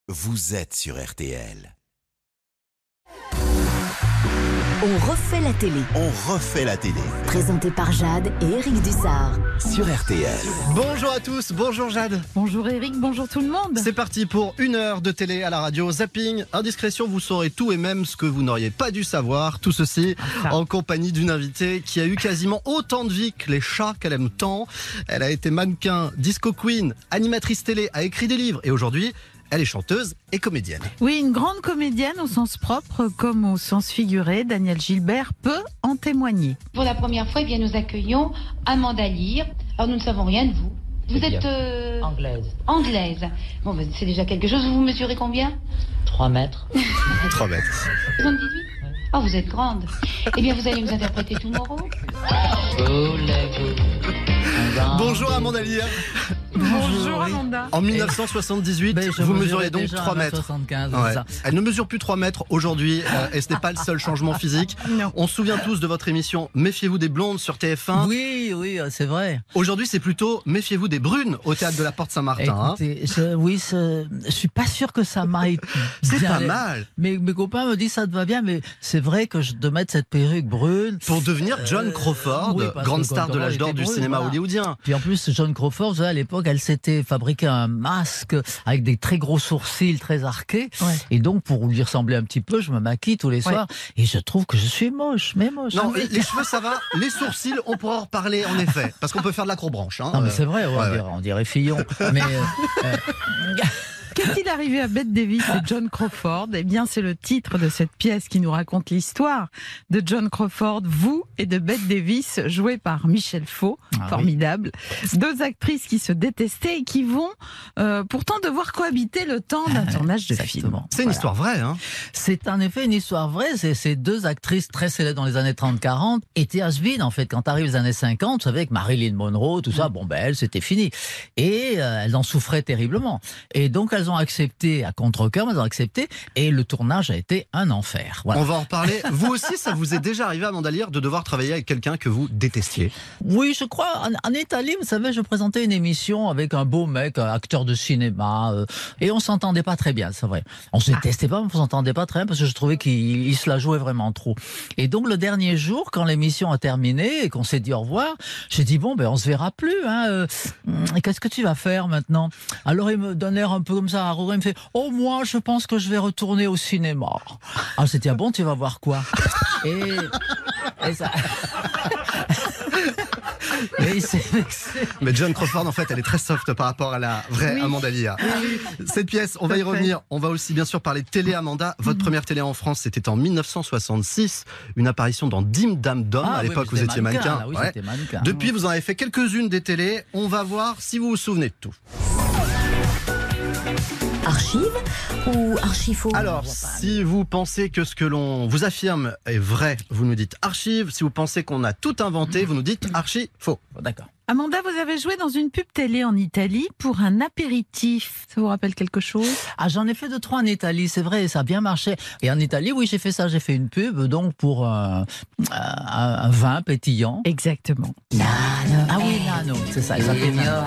Vous êtes sur RTL. On refait la télé. On refait la télé. Présenté par Jade et Eric Dussard. Sur RTL. Bonjour à tous, bonjour Jade. Bonjour Eric, bonjour tout le monde. C'est parti pour 1 heure de télé à la radio. Zapping, indiscrétion, vous saurez tout et même ce que vous n'auriez pas dû savoir. Tout ceci en compagnie d'une invitée qui a eu quasiment autant de vie que les chats qu'elle aime tant. Elle a été mannequin, disco queen, animatrice télé, a écrit des livres et aujourd'hui, elle est chanteuse et comédienne. Oui, une grande comédienne au sens propre comme au sens figuré. Danielle Gilbert peut en témoigner. Pour la première fois, nous accueillons Amanda Lear. Alors nous ne savons rien de vous. Vous êtes anglaise. Anglaise. Bon, c'est déjà quelque chose. Vous mesurez combien? 3 mètres. 3 mètres. 78. Oh, vous êtes grande. Eh bien, vous allez nous interpréter Tomorrow. Bonjour Amanda Lear. Bonjour Amanda. En 1978, vous mesurez donc 3 mètres. 75, Ouais. ça. Elle ne mesure plus 3 mètres aujourd'hui et ce n'est pas le seul changement physique. Non. On se souvient tous de votre émission Méfiez-vous des blondes sur TF1. Oui, c'est vrai. Aujourd'hui, c'est plutôt Méfiez-vous des brunes au théâtre de la Porte Saint-Martin. Écoutez, je suis pas sûr que ça m'aille. C'est bien. pas mal. Mes copains me disent ça te va bien, mais c'est vrai que de mettre cette perruque brune. Pour devenir John Crawford, oui, parce grande que star de l'âge d'or était du brune, cinéma voilà. hollywoodien. Puis en plus, John Crawford, à l'époque, elle s'était fabriqué un masque avec des très gros sourcils très arqués. Ouais. Et donc, pour lui ressembler un petit peu, je me maquille tous les soirs. Et je trouve que je suis moche, mais moche. Non, les cheveux, ça va. Les sourcils, on pourra en reparler en effet. Parce qu'on peut faire de l'acrobranche. Hein. Non, mais c'est vrai, ouais. on dirait Fillon. Mais Qu'est-il arrivé à Bette Davis et John Crawford? Eh bien, c'est le titre de cette pièce qui nous raconte l'histoire de John Crawford, vous et de Bette Davis, jouée par Michel Faux, formidable. Deux actrices qui se détestaient et qui vont pourtant devoir cohabiter le temps d'un tournage de film. Exactement. C'est une histoire vraie. Hein. c'est en effet une histoire vraie. Ces deux actrices très célèbres dans les années 30-40 étaient has-been, en fait. Quand arrivent les années 50, vous savez, avec Marilyn Monroe, tout ça, elles, c'était fini. Et elles en souffraient terriblement. Et donc, elles ont accepté, à contre-cœur, elles ont accepté. Et le tournage a été un enfer. Voilà. On va en reparler. Vous aussi, ça vous est déjà arrivé, Amanda Lear, de devoir travailler avec quelqu'un que vous détestiez? Oui, je crois. En Italie, vous savez, je présentais une émission avec un beau mec, un acteur de cinéma, et on s'entendait pas très bien, c'est vrai. On se détestait pas, mais on s'entendait pas très bien parce que je trouvais qu'il se la jouait vraiment trop. Et donc le dernier jour, quand l'émission a terminé et qu'on s'est dit au revoir, j'ai dit on se verra plus. Qu'est-ce que tu vas faire maintenant? Alors il me donne l'air un peu comme ça, arrogant, il me fait moi, je pense que je vais retourner au cinéma. Alors j'ai dit bon, tu vas voir quoi? Et ça. Mais, Mais John Crawford, en fait, elle est très soft par rapport à la vraie Amanda Lear. Cette pièce, on va y revenir. On va aussi bien sûr parler de télé, Amanda. Votre première télé en France, c'était en 1966. Une apparition dans Dim Dam Dom. À l'époque, vous étiez mannequin. Oui, Ouais. j'étais mannequin. Depuis, vous en avez fait quelques-unes des télés. On va voir si vous vous souvenez de tout. Archive ou archifaux? Alors, si vous pensez que ce que l'on vous affirme est vrai, vous nous dites archive. Si vous pensez qu'on a tout inventé, vous nous dites archi faux. D'accord. Amanda, vous avez joué dans une pub télé en Italie pour un apéritif. Ça vous rappelle quelque chose? J'en ai fait 2-3 en Italie, c'est vrai, ça a bien marché. Et en Italie, oui, j'ai fait ça, j'ai fait une pub donc pour un vin pétillant. Exactement. Ah oui, Nano, c'est ça, il s'appelait Nano.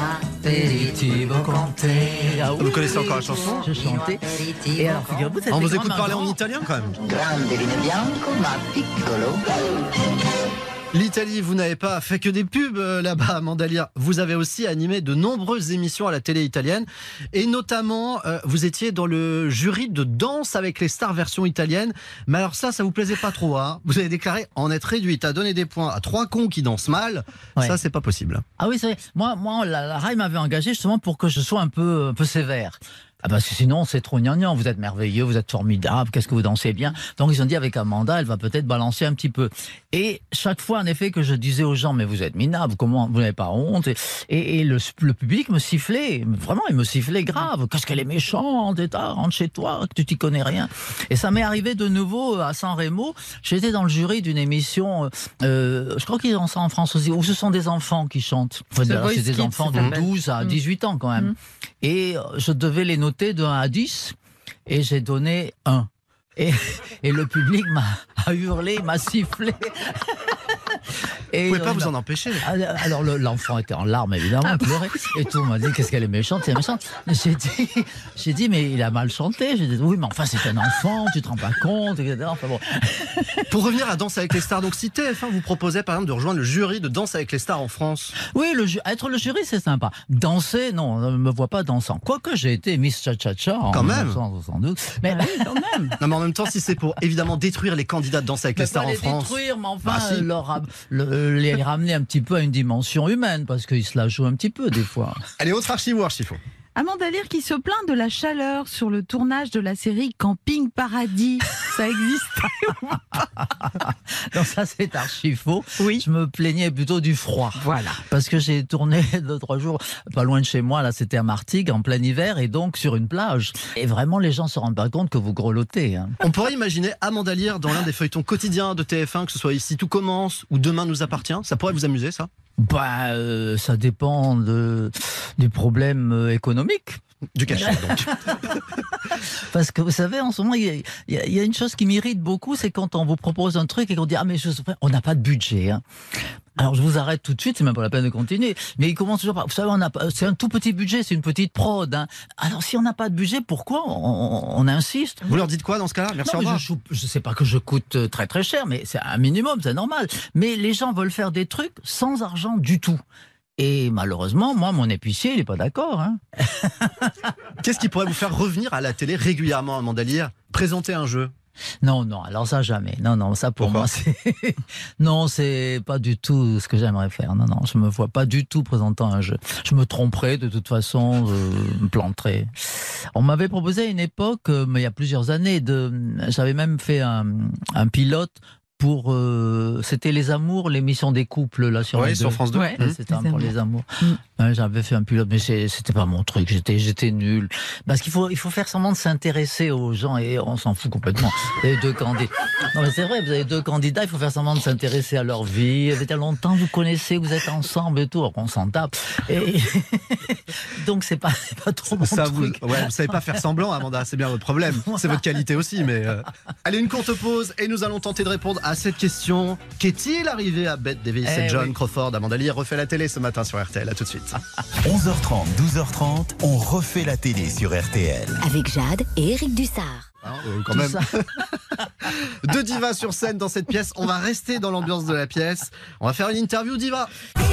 Vous connaissez encore la chanson? Je chantais. Et alors, figurez-vous, c'était On vous quand écoute même un parler en grand- italien quand même. Grande vino bianco ma piccolo. L'Italie, vous n'avez pas fait que des pubs là-bas, Amanda Lear. Vous avez aussi animé de nombreuses émissions à la télé italienne. Et notamment, vous étiez dans le jury de Danse avec les stars version italienne. Mais alors ça vous plaisait pas trop, hein? Vous avez déclaré en être réduite à donner des points à 3 cons qui dansent mal. Ouais. Ça, c'est pas possible. Ah oui, c'est vrai. Moi, la RAI m'avait engagé justement pour que je sois un peu sévère. Parce que sinon, c'est trop gnangnan. Vous êtes merveilleux, vous êtes formidable, qu'est-ce que vous dansez bien. Donc, ils ont dit avec Amanda, elle va peut-être balancer un petit peu. Et chaque fois, en effet, que je disais aux gens, mais vous êtes minable, comment vous n'avez pas honte? Et le public me sifflait. Vraiment, il me sifflait grave. Qu'est-ce qu'elle est méchante, et rentre chez toi, que tu t'y connais rien. Et ça m'est arrivé de nouveau à San Remo. J'étais dans le jury d'une émission, je crois qu'ils ont ça en France aussi, où ce sont des enfants qui chantent. Enfin, The c'est des Voice enfants Kids, ça de s'appelle. 12 à 18 ans quand même. Et je devais les noter de 1 à 10 et j'ai donné 1. Et le public a hurlé, m'a sifflé. Vous pouvez pas vous en empêcher. Alors l'enfant était en larmes évidemment, il pleurait et tout. On m'a dit qu'est-ce qu'elle est méchante, c'est méchante. J'ai dit mais il a mal chanté. J'ai dit oui mais enfin c'est un enfant, tu te rends pas compte, etc. Enfin bon. Pour revenir à Danse avec les stars, donc si TF1 vous proposait par exemple de rejoindre le jury de Danse avec les stars en France. Oui, être le jury c'est sympa. Danser non, on ne me voit pas dansant. Quoique j'ai été Miss Cha-Cha-Cha en 1972. Mais quand même. Non mais en même temps si c'est pour évidemment détruire les candidats de Danse avec les stars en France. Détruire, mais enfin si. les ramener un petit peu à une dimension humaine parce qu'ils se la jouent un petit peu des fois. Allez, autre archive ou archifaux. Amanda Lear qui se plaint de la chaleur sur le tournage de la série Camping Paradis. Ça existe. Non, ça c'est archi faux. Oui. Je me plaignais plutôt du froid. Voilà. Parce que j'ai tourné 2-3 jours pas loin de chez moi, là c'était à Martigues en plein hiver et donc sur une plage. Et vraiment les gens se rendent pas compte que vous grelottez. Hein. On pourrait imaginer Amanda Lear dans l'un des feuilletons quotidiens de TF1, que ce soit Ici tout commence ou Demain nous appartient. Ça pourrait vous amuser ça? Ça dépend des problèmes économiques. Du cachet donc. Parce que vous savez, en ce moment, il y a une chose qui m'irrite beaucoup, c'est quand on vous propose un truc et qu'on dit ah mais on n'a pas de budget. Hein. Alors je vous arrête tout de suite, c'est même pas la peine de continuer. Mais il commence toujours par, vous savez, c'est un tout petit budget, c'est une petite prod. Hein. Alors si on n'a pas de budget, pourquoi on insiste? Vous leur dites quoi dans ce cas-là? Merci, au revoir. Je sais pas que je coûte très très cher, mais c'est un minimum, c'est normal. Mais les gens veulent faire des trucs sans argent du tout. Et malheureusement, moi, mon épicier, il n'est pas d'accord. Hein. Qu'est-ce qui pourrait vous faire revenir à la télé régulièrement, Amanda Lear? Présenter un jeu? Non, alors ça jamais. Non, ça pour Pourquoi? moi, non, c'est pas du tout ce que j'aimerais faire. Non, je me vois pas du tout présentant un jeu. Je me tromperais de toute façon, je me planterais. On m'avait proposé à une époque, mais il y a plusieurs années, j'avais même fait un pilote pour c'était Les Amours, l'émission des couples là sur France 2. Ouais, c'était pour Les Amours. J'avais fait un pilote, mais c'était pas mon truc. J'étais nul. Parce qu'il faut faire semblant de s'intéresser aux gens et on s'en fout complètement. Vous avez deux candidats. Non mais c'est vrai, vous avez deux candidats. Il faut faire semblant de s'intéresser à leur vie. Ça fait longtemps vous connaissez, vous êtes ensemble et tout. Alors on s'en tape. Et donc c'est pas trop mon truc. Vous savez pas faire semblant, Amanda. C'est bien votre problème. C'est votre qualité aussi. Mais allez, une courte pause et nous allons tenter de répondre à cette question. Qu'est-il arrivé à Bette Davis et John Crawford? Amanda Lear refait la télé ce matin sur RTL. À tout de suite. 11h30, 12h30, on refait la télé sur RTL. Avec Jade et Eric Dussard. Quand même. Deux divas sur scène dans cette pièce. On va rester dans l'ambiance de la pièce. On va faire une interview diva.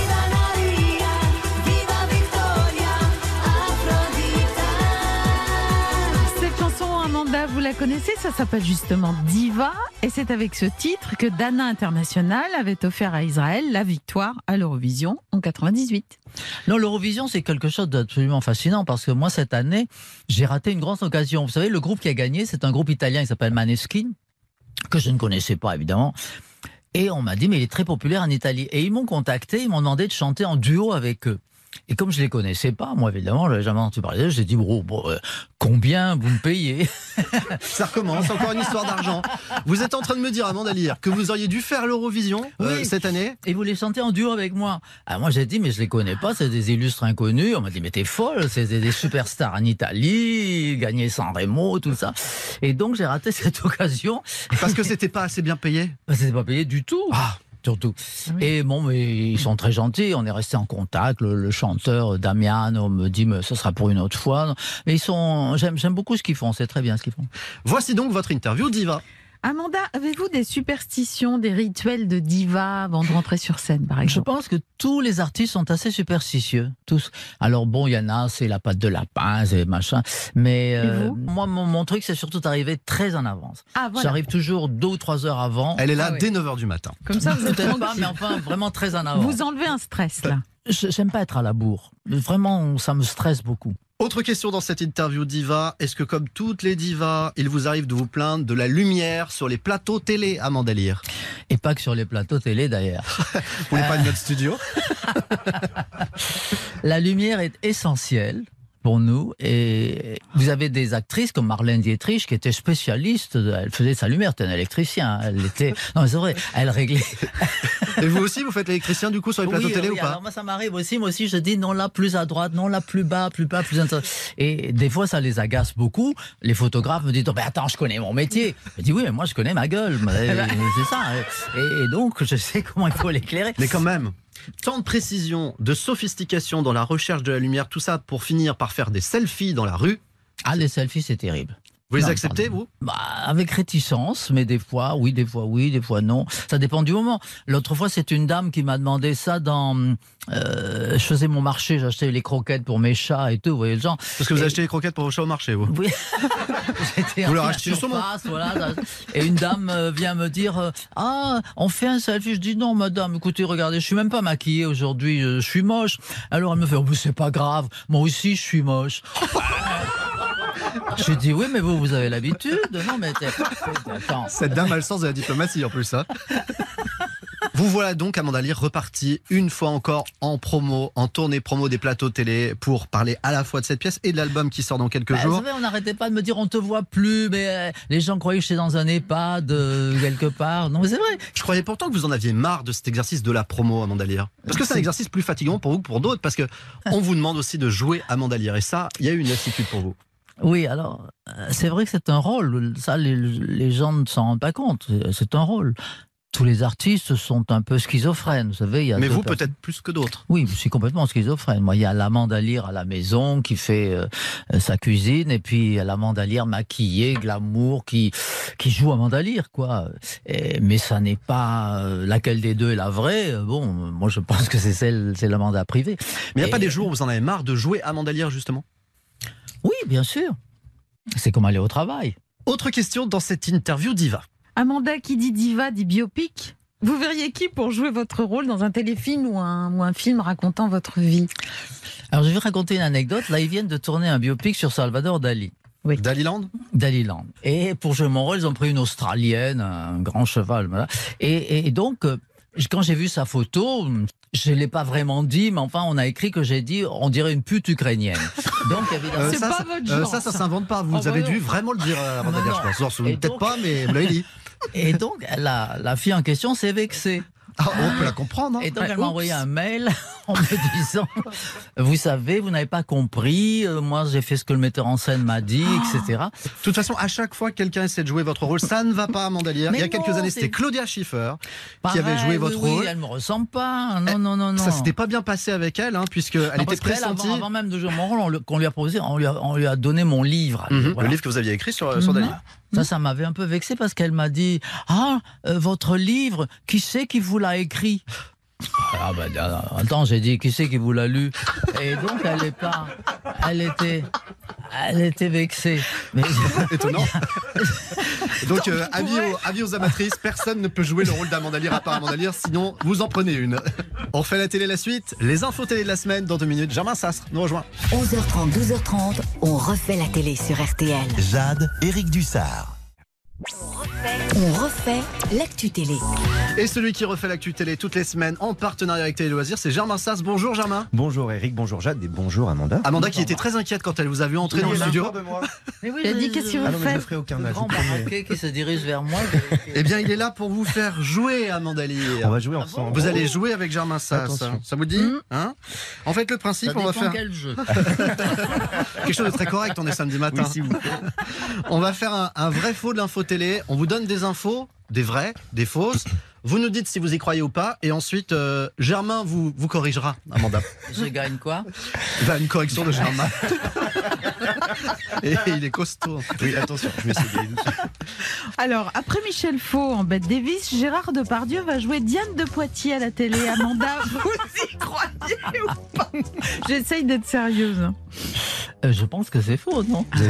Amanda, vous la connaissez, ça s'appelle justement Diva et c'est avec ce titre que Dana International avait offert à Israël la victoire à l'Eurovision en 98. Non, l'Eurovision c'est quelque chose d'absolument fascinant parce que moi cette année j'ai raté une grande occasion. Vous savez, le groupe qui a gagné c'est un groupe italien qui s'appelle Maneskin, que je ne connaissais pas évidemment. Et on m'a dit mais il est très populaire en Italie. Et ils m'ont contacté, ils m'ont demandé de chanter en duo avec eux. Et comme je les connaissais pas, moi évidemment, je n'avais jamais entendu parler d'eux, j'ai dit combien vous me payez? Ça recommence, encore une histoire d'argent. Vous êtes en train de me dire, Amanda Lear, que vous auriez dû faire l'Eurovision cette année? Et vous les chantez en duo avec moi? Alors moi j'ai dit mais je les connais pas, c'est des illustres inconnus. On m'a dit mais t'es folle, c'est des superstars en Italie, gagner Sanremo, tout ça. Et donc j'ai raté cette occasion. Parce que c'était pas assez bien payé? C'était pas payé du tout. Surtout. Oui. Et bon, mais ils sont très gentils. On est resté en contact. Le chanteur Damiano me dit, mais ce sera pour une autre fois. Mais j'aime beaucoup ce qu'ils font. C'est très bien ce qu'ils font. Voici donc votre interview diva. Amanda, avez-vous des superstitions, des rituels de diva avant de rentrer sur scène, par exemple? Je pense que tous les artistes sont assez superstitieux, tous. Alors bon, il y en a, c'est la patte de lapin, c'est machin. Mais moi, mon truc, c'est surtout d'arriver très en avance. Ah, voilà. J'arrive toujours 2 ou 3 heures avant. Elle est là dès 9h du matin. Comme ça, vous êtes peut-être pas, mais enfin, vraiment très en avant. Vous enlevez un stress, là. J'aime pas être à la bourre. Vraiment, ça me stresse beaucoup. Autre question dans cette interview diva, est-ce que comme toutes les divas, il vous arrive de vous plaindre de la lumière sur les plateaux télé, Amanda Lear? Et pas que sur les plateaux télé d'ailleurs. Vous voulez pas de notre studio? La lumière est essentielle pour nous. Et vous avez des actrices comme Marlène Dietrich qui était spécialiste, elle faisait sa lumière, c'était un électricien. Elle était, non mais c'est vrai, elle réglait. Et vous aussi, vous faites l'électricien du coup sur les plateaux télé ou pas? Alors moi ça m'arrive aussi, je dis non là plus à droite, non là plus bas, plus intéressant. Et des fois ça les agace beaucoup. Les photographes me disent, oh, ben attends, je connais mon métier. Je dis oui, mais moi je connais ma gueule, c'est ça. Et donc je sais comment il faut l'éclairer. Mais quand même, tant de précision, de sophistication dans la recherche de la lumière, tout ça pour finir par faire des selfies dans la rue. Ah, les selfies, c'est terrible. Vous les acceptez, vous? Avec réticence, mais des fois oui, des fois non. Ça dépend du moment. L'autre fois, c'est une dame qui m'a demandé ça dans... je faisais mon marché, j'achetais les croquettes pour mes chats et tout, vous voyez le genre. Parce que vous achetez les croquettes pour vos chats au marché, vous? Oui. Vous leur achetez le saumon. Voilà. Et une dame vient me dire, ah, on fait un selfie. Je dis, non, madame, écoutez, regardez, je suis même pas maquillée aujourd'hui, je suis moche. Alors elle me fait, oh, c'est pas grave, moi aussi je suis moche. Je dis oui, mais vous avez l'habitude. Non, mais attends. Cette dame a le sens de la diplomatie en plus. Hein. Vous voilà donc, Amanda Lear, repartie une fois encore en promo, en tournée promo des plateaux télé pour parler à la fois de cette pièce et de l'album qui sort dans quelques jours. Vous savez, on n'arrêtait pas de me dire on te voit plus, mais les gens croyaient que j'étais dans un EHPAD quelque part. Non, mais c'est vrai. Je croyais pourtant que vous en aviez marre de cet exercice de la promo, Amanda Lear. Parce que c'est un exercice plus fatigant pour vous que pour d'autres, parce que on vous demande aussi de jouer Amanda Lear. Et ça, il y a eu une lassitude pour vous. Oui, alors, c'est vrai que c'est un rôle. Ça, les gens ne s'en rendent pas compte. C'est un rôle. Tous les artistes sont un peu schizophrènes, vous savez. Mais vous, peut-être plus que d'autres. Oui, je suis complètement schizophrène. Moi, il y a l'Amanda Lear à la maison qui fait sa cuisine, et puis il y a l'Amanda Lear maquillée, glamour, qui joue Amanda Lear, quoi. Mais ça n'est pas laquelle des deux est la vraie. Bon, moi, je pense que c'est l'Amanda privée. Mais il n'y a pas des jours où vous en avez marre de jouer Amanda Lear, justement? Oui, bien sûr. C'est comme aller au travail. Autre question dans cette interview diva. Amanda, qui dit diva, dit biopic. Vous verriez qui pour jouer votre rôle dans un téléfilm ou un film racontant votre vie? Alors, je vais raconter une anecdote. Là, ils viennent de tourner un biopic sur Salvador Dali. Oui. Daliland. Daliland. Et pour jouer mon rôle, ils ont pris une Australienne, un grand cheval. Voilà. Et donc, quand j'ai vu sa photo, je ne l'ai pas vraiment dit, mais enfin, on a écrit que j'ai dit, on dirait une pute ukrainienne. Donc, évidemment, c'est pas votre genre. Ça s'invente pas. Vous avez dû vraiment le dire, Amanda Lear, je pense. Peut-être pas, mais vous l'avez dit. Et donc, la fille en question s'est vexée. Ah, on peut la comprendre. Hein. Et donc, elle m'a envoyé un mail en me disant, vous savez, vous n'avez pas compris, moi j'ai fait ce que le metteur en scène m'a dit, etc. De toute façon, à chaque fois que quelqu'un essaie de jouer votre rôle, ça ne va pas, Amanda Lear. Il y a quelques années, c'était Claudia Schiffer qui avait joué votre rôle. Oui, elle me ressemble pas. Non. Ça s'était pas bien passé avec elle, hein, puisqu'elle était pressentie. Avant même de jouer mon rôle, qu'on lui a proposé, on lui a donné mon livre. Voilà. Le livre que vous aviez écrit sur Dali. Ça m'avait un peu vexé parce qu'elle m'a dit, votre livre, qui c'est qui vous l'a écrit? Ah ben, attends, j'ai dit, qui c'est qui vous l'a lu? Et donc, elle était vexée. Mais... Étonnant. Donc, avis aux amatrices, personne ne peut jouer le rôle d'Amanda Lear à part Amanda Lear, sinon vous en prenez une. On refait la télé la suite, les infos télé de la semaine dans 2 minutes. Germain Sassre nous rejoint. 11h30, 12h30, on refait la télé sur RTL. Jade, Éric Dussard. On refait l'actu télé. Et celui qui refait l'actu télé toutes les semaines en partenariat avec Télé Loisirs, c'est Germain Sass. Bonjour Germain. Bonjour Eric, bonjour Jade et bonjour Amanda. Amanda qui était très inquiète quand elle vous a vu entrer dans le studio. Mais oui, Elle a dit qu'est-ce que Ah vous non, mais je ne faites? ferai aucun Le âge. grand Marocain qui se dirige vers moi. Eh bien, il est là pour vous faire jouer Amanda Lear. On va jouer ensemble. Vous allez jouer avec Germain Sass. Attention. Ça vous dit hein? En fait, le principe, Ça on va dépend faire quel jeu. quelque chose de très correct. On est samedi matin. Oui, s'il vous plaît. On va faire un vrai faux de l'info télé. On vous donne des infos, des vraies, des fausses. Vous nous dites si vous y croyez ou pas. Et ensuite, Germain vous corrigera, Amanda. Je gagne quoi? Une correction de Germain. Et il est costaud. Oui, attention, je vais essayer d'aller doucement. Alors, après Michel Faux en Bette Davis, Gérard Depardieu va jouer Diane de Poitiers à la télé. Amanda, vous y croyez ou pas? J'essaye d'être sérieuse. Je pense que c'est faux, non? Vous avez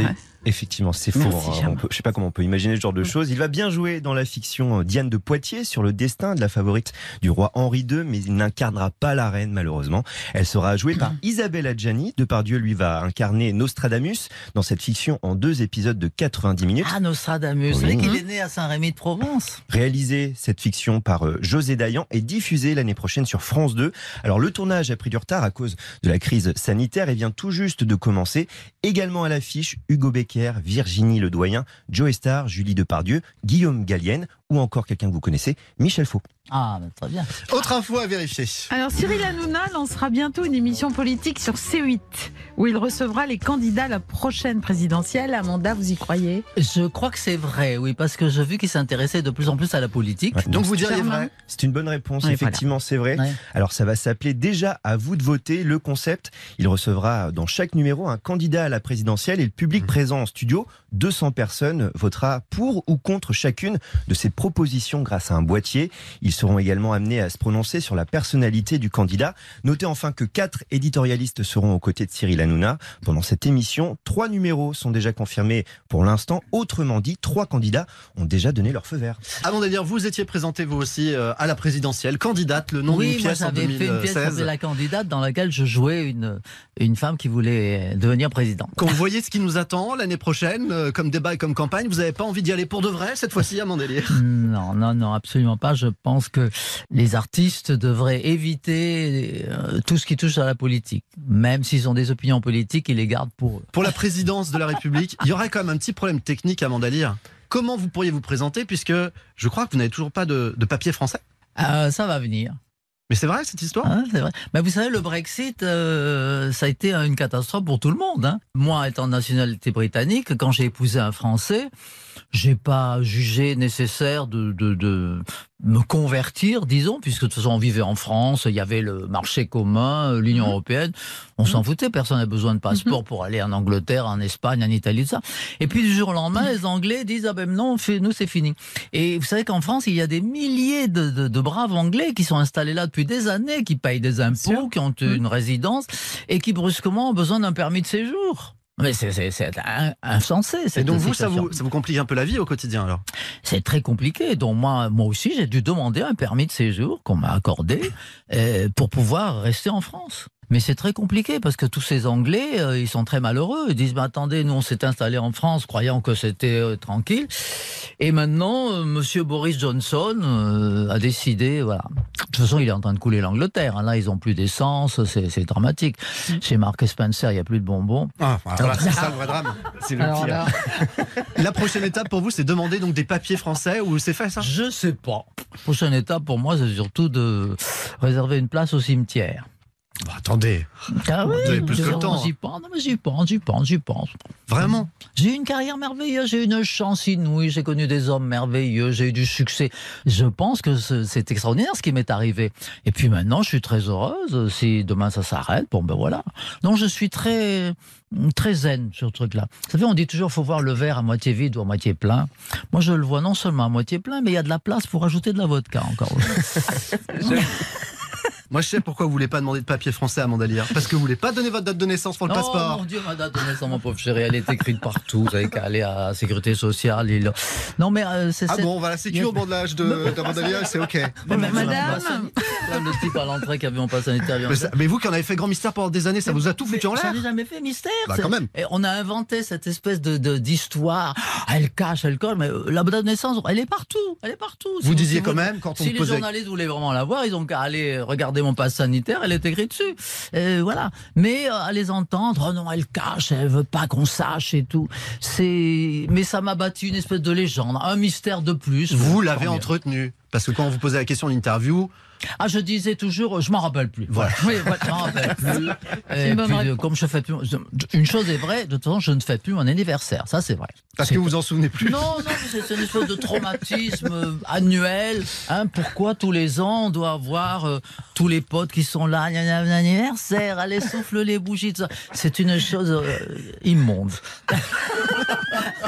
Effectivement, c'est faux. Merci, Jean. Je sais pas comment on peut imaginer ce genre de choses. Il va bien jouer dans la fiction Diane de Poitiers sur le destin de la favorite du roi Henri II, mais il n'incarnera pas la reine, malheureusement. Elle sera jouée par Isabelle Adjani. Depardieu, lui, va incarner Nostradamus dans cette fiction en 2 épisodes de 90 minutes. Ah, Nostradamus, Oui. c'est vrai qu'il est né à Saint-Rémy de Provence. Réalisée, cette fiction, par José Dayan et diffusée l'année prochaine sur France 2. Alors, le tournage a pris du retard à cause de la crise sanitaire et vient tout juste de commencer. Également à l'affiche, Hugo Becker, Virginie Ledoyen, Joe Star, Julie Depardieu, Guillaume Gallienne ou encore quelqu'un que vous connaissez, Michel Faux. Ah, très bien. Autre info à vérifier. Alors Cyril Hanouna lancera bientôt une émission politique sur C8 où il recevra les candidats à la prochaine présidentielle. Amanda, vous y croyez? Je crois que c'est vrai, oui, parce que j'ai vu qu'il s'intéressait de plus en plus à la politique. Ouais, Donc vous diriez vrai? C'est une bonne réponse, Oui, effectivement, c'est vrai. Ouais. Alors ça va s'appeler déjà à vous de voter. Le concept, il recevra dans chaque numéro un candidat à la présidentielle et le public présent en studio, 200 personnes, votera pour ou contre chacune de ces propositions grâce à un boîtier. Ils seront également amenés à se prononcer sur la personnalité du candidat. Notez enfin que 4 éditorialistes seront aux côtés de Cyril Hanouna pendant cette émission. 3 numéros sont déjà confirmés pour l'instant. Autrement dit, 3 candidats ont déjà donné leur feu vert. Amanda Lear, vous étiez présentée vous aussi à la présidentielle, candidate, le nom d'une Oui, moi pièce en j'avais fait une pièce qui 2016. s'appelait La candidate dans laquelle je jouais une femme qui voulait devenir présidente. Quand vous voyez ce qui nous attend l'année prochaine, comme débat et comme campagne, vous n'avez pas envie d'y aller pour de vrai cette fois-ci, Amanda Lear? Non, absolument pas. Je pense que les artistes devraient éviter tout ce qui touche à la politique. Même s'ils ont des opinions politiques, ils les gardent pour eux. Pour la présidence de la République, il y aurait quand même un petit problème technique, Amanda Lear. Comment vous pourriez vous présenter, puisque je crois que vous n'avez toujours pas de papier français? Ça va venir. Mais c'est vrai cette histoire? Ah, c'est vrai. Mais vous savez, le Brexit, ça a été une catastrophe pour tout le monde. Hein. Moi, étant de nationalité britannique, quand j'ai épousé un Français, j'ai pas jugé nécessaire de me convertir, disons, puisque de toute façon on vivait en France, il y avait le marché commun, l'Union européenne, on s'en foutait, personne n'a besoin de passeport pour aller en Angleterre, en Espagne, en Italie, tout ça. Et puis du jour au lendemain, les Anglais disent ah ben non, nous c'est fini. Et vous savez qu'en France, il y a des milliers de braves Anglais qui sont installés là depuis des années, qui payent des impôts, qui ont une résidence et qui brusquement ont besoin d'un permis de séjour. Mais c'est insensé. Et donc vous, ça vous complique un peu la vie au quotidien alors? C'est très compliqué. Donc moi aussi, j'ai dû demander un permis de séjour qu'on m'a accordé pour pouvoir rester en France. Mais c'est très compliqué parce que tous ces Anglais, ils sont très malheureux. Ils disent, attendez, nous on s'est installés en France croyant que c'était tranquille. Et maintenant, Monsieur Boris Johnson a décidé, voilà. De toute façon, il est en train de couler l'Angleterre. Là, ils n'ont plus d'essence, c'est dramatique. Chez Mark Spencer, il n'y a plus de bonbons. Ah, voilà, c'est ça le vrai drame. C'est le pire. La prochaine étape pour vous, c'est demander donc des papiers français ou c'est fait ça? Je sais pas. La prochaine étape pour moi, c'est surtout de réserver une place au cimetière. Bon, attendez, Ah oui, vous avez plus que le temps. J'y pense, non, mais j'y pense. Vraiment? J'ai eu une carrière merveilleuse, j'ai eu une chance inouïe, j'ai connu des hommes merveilleux, j'ai eu du succès. Je pense que c'est extraordinaire ce qui m'est arrivé. Et puis maintenant, je suis très heureuse. Si demain ça s'arrête, bon ben voilà. Donc je suis très zen sur ce truc-là. Vous savez, on dit toujours faut voir le verre à moitié vide ou à moitié plein. Moi, je le vois non seulement à moitié plein, mais il y a de la place pour ajouter de la vodka encore. Moi, je sais pourquoi vous voulez pas demander de papier français à Amanda Lear. Parce que vous voulez pas donner votre date de naissance pour le passeport. Oh mon Dieu, ma date de naissance, mon pauvre chéri, elle est écrite partout. Vous avez qu'à aller à la sécurité sociale. Non, mais c'est Ah bon, on va la sécu au bord de l'âge d'Amanda Lear, c'est ok. Madame, le type à l'entrée qui avait mon passe sanitaire. Mais vous qui en avez fait grand mystère pendant des années, ça vous a tout foutu en Ça l'air? n'a jamais fait mystère. Bah, quand même. Et on a inventé cette espèce d'histoire. Elle cache, elle colle, mais la date de naissance, elle est partout. Elle est partout. Vous disiez quand même, quand on Si les posait... journalistes voulaient vraiment la voir, ils ont qu'à aller regarder mon passe sanitaire, elle est écrite dessus. Voilà. Mais à les entendre, oh non, elle cache, elle veut pas qu'on sache et tout. Mais ça m'a battu une espèce de légende, un mystère de plus. Vous l'avez entretenu. Parce que quand on vous posait la question en interview... Ah, je disais toujours, je m'en rappelle plus. Voilà. Oui, voilà, je m'en rappelle plus. Et bonne puis, réponse. comme je fais plus, une chose est vraie, de toute façon, je ne fais plus mon anniversaire. Ça, c'est vrai. Parce que vous vous en souvenez plus. Non, c'est une espèce de traumatisme annuel. Hein, pourquoi tous les ans on doit avoir tous les potes qui sont là, il y a un anniversaire, allez souffle les bougies, tout ça. C'est une chose immonde. Moi,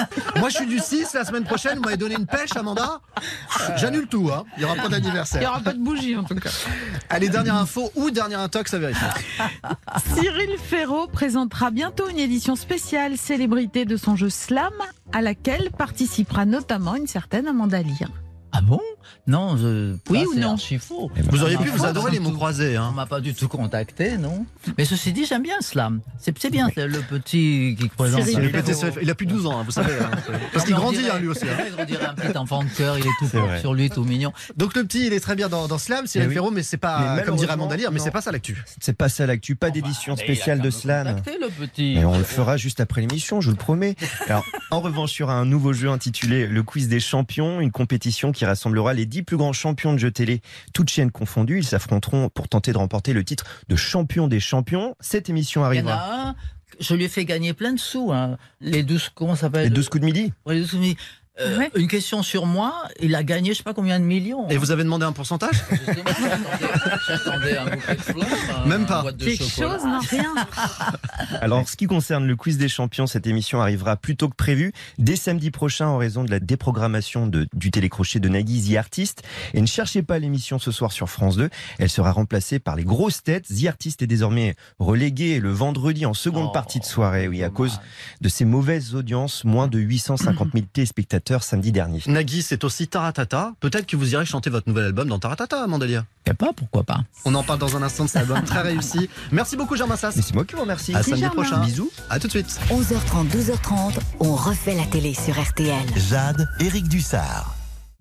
Moi, je suis du 6. La semaine prochaine, vous m'avez donné une pêche, Amanda. J'annule tout. Hein. Il n'y aura pas d'anniversaire. Il n'y aura pas de bougie, en tout cas. Allez, dernière info ou dernière intox à vérifier. Cyril Ferraud présentera bientôt une édition spéciale célébrité de son jeu Slam, à laquelle participera notamment une certaine Amanda Lear. Ah bon? Non, oui ça, ou c'est non? archi faux. Vous auriez pu On vous m'a adorer pas les du mots tout- croisés. Hein. On m'a pas du tout contacté, non. Mais ceci dit, j'aime bien Slam. C'est bien le petit qui présente. Cyril ça. Ferraud. Il a plus de 12 ans, hein, vous savez. Hein. Parce qu'il Non, mais on grandit dirait- lui aussi. Hein. On dirait un petit enfant de cœur, il est tout C'est propre vrai. sur lui, tout mignon. Donc le petit, il est très bien dans Slam, Cyril Mais oui. Ferraud, mais c'est Mais pas, comme dirait malheureusement, Amanda Lear, mais non. c'est pas ça l'actu. C'est pas ça l'actu, pas d'édition Bah, spéciale de Slam. Contactez le petit. Et on le fera juste après l'émission, je vous le promets. Alors, en revanche, il y aura un nouveau jeu intitulé Le Quiz des Champions, une compétition qui rassemblera les 10 plus grands champions de jeux télé, toutes chaînes confondues. Ils s'affronteront pour tenter de remporter le titre de champion des champions. Cette émission Il y en arrivera. a un, je lui ai fait gagner plein de sous. Hein. Les 12, comment ça s'appelle? Les 12 coups de midi. Ouais, les 12 coups de midi. Ouais. Une question sur moi, il a gagné je sais pas combien de millions. Et vous avez demandé un pourcentage? Justement, j'attendais un bouquet de fleurs, Même une pas. boîte de Quelque chocolat. chose, non, rien. Alors, en ce qui concerne le quiz des champions, cette émission arrivera plus tôt que prévu, dès samedi prochain en raison de la déprogrammation du télécrochet de Nagui, The Artist. Et ne cherchez pas l'émission ce soir sur France 2. Elle sera remplacée par les grosses têtes. The Artist est désormais relégué le vendredi en seconde partie de soirée, oui, à cause de ces mauvaises audiences, moins de 850 000 téléspectateurs samedi dernier. Nagui, c'est aussi Taratata. Peut-être que vous irez chanter votre nouvel album dans Taratata, Amanda Lear. Je sais pas, pourquoi pas. On en parle dans un instant de cet album très réussi. Merci beaucoup, Germain Sass. Mais c'est moi qui vous remercie. À samedi Germain. prochain. Bisous. À tout de suite. 11h30, 12h30, on refait la télé sur RTL. Jade, Éric Dussard.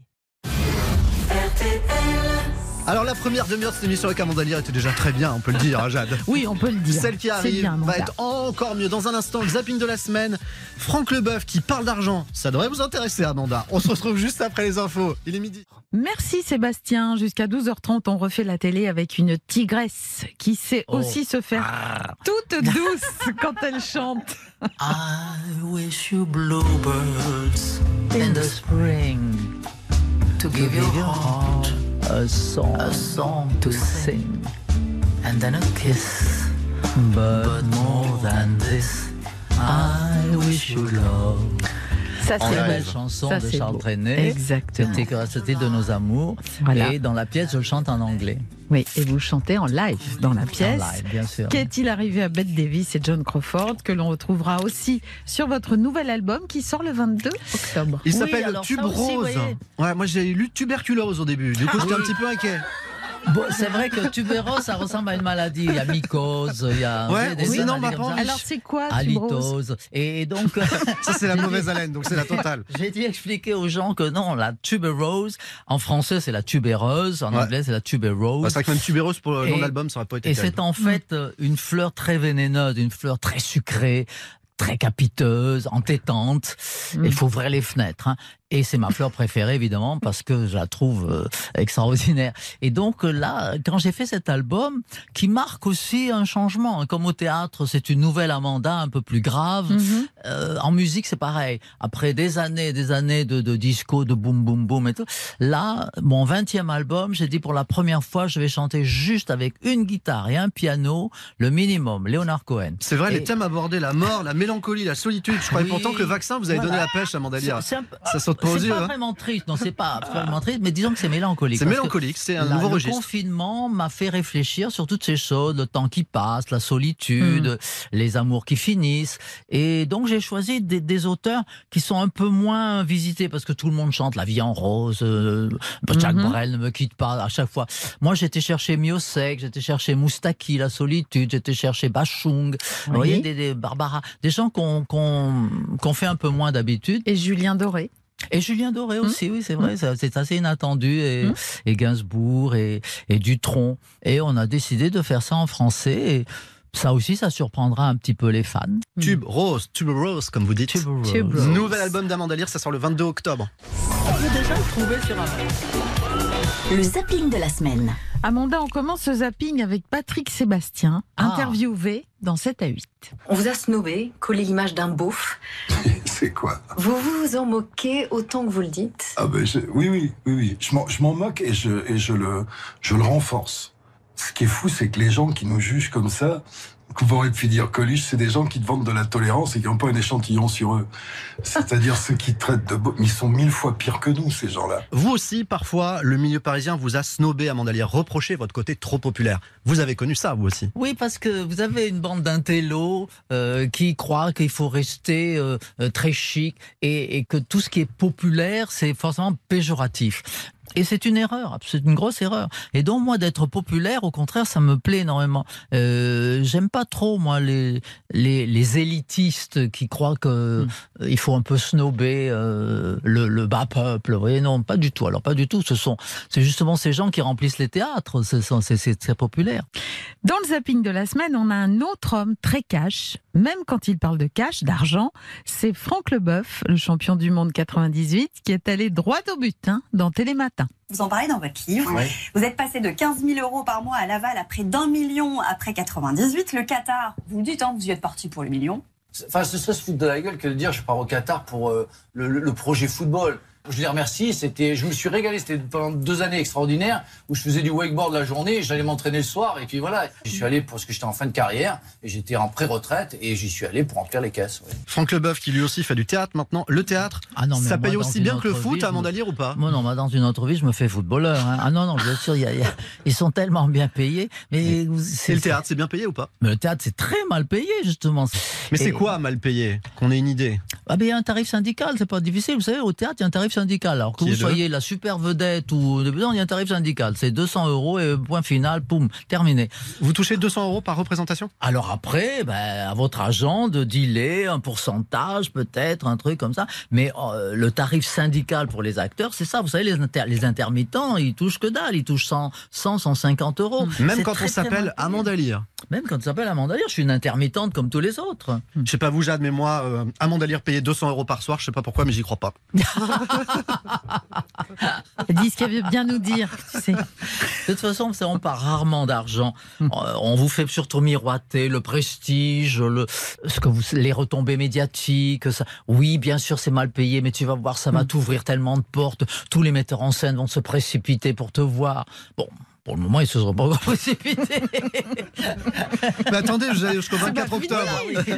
Alors la première demi-heure de cette émission avec Amanda Lear était déjà très bien, on peut le dire, hein, Jade. Oui, on peut le dire. Celle qui C'est arrive bien, va Amanda. être encore mieux. Dans un instant, le zapping de la semaine. Franck Leboeuf qui parle d'argent. Ça devrait vous intéresser, Amanda. On se retrouve juste après les infos. Il est midi. Merci Sébastien. Jusqu'à 12h30, on refait la télé avec une tigresse qui sait aussi se faire toute douce quand elle chante. I wish you bluebirds in the spring to give your heart a song to sing and then a kiss, but more than this I wish you love. Ça, C'est c'est la beau. belle chanson Ça, de c'est Charles beau. Trenet. Exactement. C'était de nos amours. Voilà. Et dans la pièce, je le chante en anglais. Oui, et vous chantez en live dans la pièce. En live, bien sûr. Qu'est-il arrivé à Bette Davis et John Crawford, que l'on retrouvera aussi sur votre nouvel album qui sort le 22 octobre. Il Oui, s'appelle alors Tube ça aussi, Rose. vous voyez. Ouais, moi j'ai lu tuberculose au début. Du coup, j'étais un petit peu inquiet. Bon, c'est vrai que tuberose, ça ressemble à une maladie. Il y a mycose, il y a Ouais, des oui, non, maladies comme ça. Alors c'est quoi, Tuberose? Halitose. Et donc, Ça, c'est la mauvaise haleine, donc c'est la totale. j'ai dû expliquer aux gens que non, la tuberose, en français c'est la tubéreuse, en Ouais. anglais c'est la Bah, tubérose. c'est vrai que même tubéreuse pour le nom Et- de l'album, ça aurait pas été Et terrible. c'est en fait une fleur très vénéneuse, une fleur très sucrée, très capiteuse, entêtante. Il faut ouvrir les fenêtres. Hein. Et c'est ma fleur préférée, évidemment, parce que je la trouve extraordinaire. Et donc là, quand j'ai fait cet album, qui marque aussi un changement, hein, comme au théâtre, c'est une nouvelle Amanda un peu plus grave. En musique, c'est pareil. Après des années de disco, de boum boum boum et tout, là, mon 20e album, j'ai dit pour la première fois, je vais chanter juste avec une guitare et un piano, le minimum, Leonard Cohen. C'est vrai, Et- les thèmes abordés, la mort, la mélancolie, la solitude. Je croyais Oui. pourtant que le vaccin vous avait donné Voilà. la pêche, Amanda Lear. C'est un peu- Ça saute pas aux c'est yeux. pas hein. vraiment triste, non, c'est pas vraiment triste, mais disons que c'est mélancolique. C'est parce que mélancolique, c'est un là, nouveau le registre. confinement m'a fait réfléchir sur toutes ces choses, le temps qui passe, la solitude, les amours qui finissent. Et donc j'ai choisi des auteurs qui sont un peu moins visités parce que tout le monde chante La vie en rose, Jacques Brel ne me quitte pas à chaque fois. Moi j'étais chercher Miossec, j'étais chercher Moustaki, La solitude, j'étais chercher Bachung, vous voyez, des Barbara, des gens qu'on fait un peu moins d'habitude. Et Julien Doré. Et Julien Doré aussi, oui, c'est vrai, c'est assez inattendu, et Gainsbourg et Dutronc. Et on a décidé de faire ça en français, et ça aussi, ça surprendra un petit peu les fans. Tube Rose, Tuberose, comme vous dites. Tube Rose. Tube Rose. Nouvel album d'Amanda Lear, ça sort le 22 octobre. On peut déjà le trouver sur un... Le zapping de la semaine. Amanda, on commence ce zapping avec Patrick Sébastien, interviewé dans 7 à 8. On vous a snobé, collé l'image d'un beauf. C'est quoi? Vous vous en moquez autant que vous le dites. Ah ben oui. Je m'en moque et je le renforce. Ce qui est fou, c'est que les gens qui nous jugent comme ça Vous auriez pu dire Coluche, c'est des gens qui te vendent de la tolérance et qui n'ont pas un échantillon sur eux. C'est-à-dire ceux qui traitent de ils sont 1000 fois pires que nous, ces gens-là. Vous aussi, parfois, le milieu parisien vous a snobé, Amanda Lear, reproché votre côté trop populaire. Vous avez connu ça, vous aussi? Oui, parce que vous avez une bande d'intellos qui croient qu'il faut rester très chic et que tout ce qui est populaire, c'est forcément péjoratif. Et c'est une erreur, c'est une grosse erreur. Et donc moi, d'être populaire, au contraire, ça me plaît énormément. J'aime pas trop, moi, les élitistes qui croient que il faut un peu snobber le bas peuple. Vous voyez, non, pas du tout. Alors pas du tout. C'est justement ces gens qui remplissent les théâtres. C'est très populaire. Dans le zapping de la semaine, on a un autre homme très cash, même quand il parle de cash, d'argent. C'est Franck Leboeuf, le champion du monde 98, qui est allé droit au but dans Télématin. Vous en parlez dans votre livre. Oui. Vous êtes passé de 15 000 € par mois à Laval à près d'1 million après 98. Le Qatar, vous le dites, vous y êtes parti pour le million. Enfin, ce serait se foutre de la gueule que de dire je pars au Qatar pour le projet football. Je les remercie, je me suis régalé, c'était pendant 2 années extraordinaires où je faisais du wakeboard la journée, j'allais m'entraîner le soir et puis voilà. J'y suis allé parce que j'étais en fin de carrière et j'étais en pré-retraite et j'y suis allé pour remplir les caisses. Ouais. Franck Leboeuf qui lui aussi fait du théâtre maintenant. Le théâtre, ça paye aussi bien que le foot, à Amanda Lear ou pas? Moi non, dans une autre vie je me fais footballeur. Hein. Ah non, bien sûr, ils sont tellement bien payés. Mais et le théâtre, c'est bien payé ou pas? Mais le théâtre, c'est très mal payé justement. Mais c'est quoi mal payé? Qu'on ait une idée. Ah ben il y a un tarif syndical, c'est pas difficile. Vous savez, au théâtre, il y a un tarif syndical. Alors que vous soyez la super vedette ou il y a un tarif syndical. C'est 200 € et point final, poum, terminé. Vous touchez 200 € par représentation? Alors après, à votre agent de dealer un pourcentage, peut-être, un truc comme ça. Mais le tarif syndical pour les acteurs, c'est ça. Vous savez, les intermittents, ils touchent que dalle. Ils touchent 150 €. Même quand on s'appelle Amanda Lear. Même quand on s'appelle Amanda Lear, je suis une intermittente comme tous les autres. Je sais pas vous, Jade, mais moi, Amanda Lear payait 200 € par soir, je sais pas pourquoi, mais j'y crois pas. Dis ce qu'elle veut bien nous dire, tu sais. De toute façon, on parle rarement d'argent. On vous fait surtout miroiter le prestige, les retombées médiatiques. Ça. Oui, bien sûr, c'est mal payé, mais tu vas voir, ça va t'ouvrir tellement de portes. Tous les metteurs en scène vont se précipiter pour te voir. Bon. Pour le moment, ils ne se seront pas encore précipités. Mais attendez, jusqu'au 24 octobre.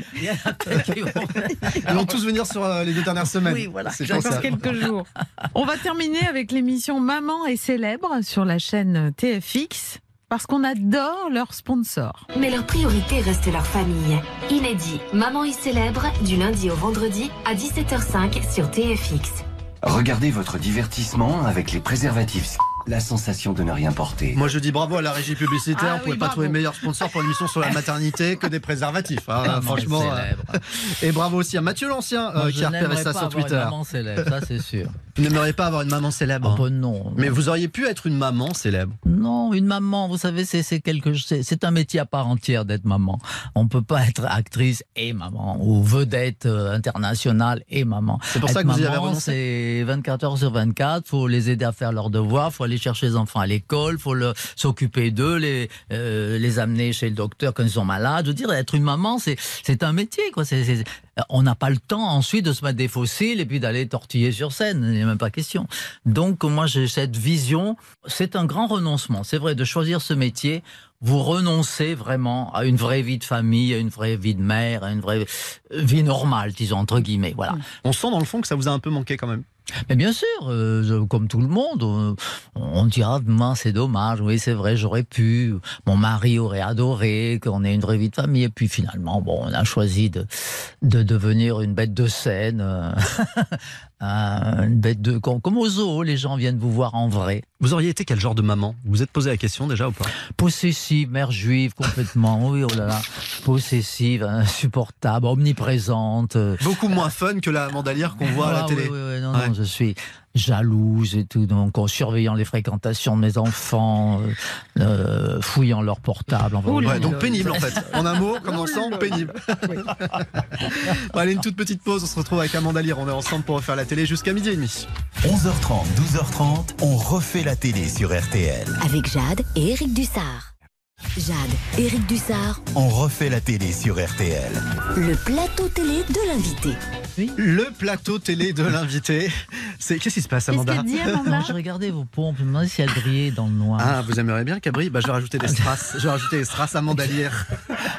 Ils vont tous venir sur les 2 dernières semaines. Oui, voilà, c'est encore quelques jours. On va terminer avec l'émission Maman est célèbre sur la chaîne TFX. Parce qu'on adore leurs sponsors. Mais leur priorité reste leur famille. Inédit, Maman est célèbre, du lundi au vendredi à 17h05 sur TFX. Regardez votre divertissement avec les préservatifs. La sensation de ne rien porter. Moi je dis bravo à la régie publicitaire, on ne pouvait pas trouver meilleur sponsor pour l'émission sur la maternité que des préservatifs. Hein, franchement. Et bravo aussi à Mathieu l'Ancien qui a repéré ça sur Twitter. Une maman célèbre, ça c'est sûr. Vous n'aimeriez pas avoir une maman célèbre? Non. Mais vous auriez pu être une maman célèbre? Non, une maman, vous savez, c'est un métier à part entière d'être maman. On ne peut pas être actrice et maman, ou vedette internationale et maman. C'est pour ça que vous y avez renoncé? C'est 24 heures sur 24, il faut les aider à faire leurs devoirs, il faut aller chercher les enfants à l'école, il faut s'occuper d'eux, les amener chez le docteur quand ils sont malades. Je veux dire, être une maman, c'est un métier, quoi. On n'a pas le temps ensuite de se mettre des fossiles et puis d'aller tortiller sur scène, il n'y a même pas question. Donc moi j'ai cette vision, c'est un grand renoncement, c'est vrai, de choisir ce métier. Vous renoncez vraiment à une vraie vie de famille, à une vraie vie de mère, à une vraie vie normale, disons, entre guillemets. Voilà. On sent dans le fond que ça vous a un peu manqué quand même. Mais bien sûr, comme tout le monde, on dira c'est dommage, oui c'est vrai, j'aurais pu, mon mari aurait adoré qu'on ait une vraie vie de famille, et puis finalement, on a choisi de devenir une bête de scène, une bête comme au zoo, les gens viennent vous voir en vrai. Vous auriez été quel genre de maman? Vous vous êtes posé la question déjà ou pas? Possessive, mère juive complètement, oui, oh là là, possessive, insupportable, omniprésente. Beaucoup moins fun que la Amanda Lear qu'on voit à la télé. Oui, non, je suis jalouse et tout, donc en surveillant les fréquentations de mes enfants, fouillant leur portable. Donc pénible en fait. En un mot, comme on sent, pénible. Allez, une toute petite pause, on se retrouve avec Amanda Lear. On est ensemble pour refaire la télé jusqu'à 12h30. 11h30, 12h30, on refait la télé sur RTL. Avec Jade et Éric Dussard. Jade, Éric Dussard. On refait la télé sur RTL. Le plateau télé de l'invité. Oui. Le plateau télé de l'invité. Qu'est-ce qui se passe, Amanda? Qu'est-ce qu'elle dit, Amanda? Je regardais vos pompes, je me demandais si elles brillaient dans le noir. Ah, vous aimeriez bien qu'elles brillent? Je vais rajouter des strass. Je vais rajouter des strass, Amanda Lear.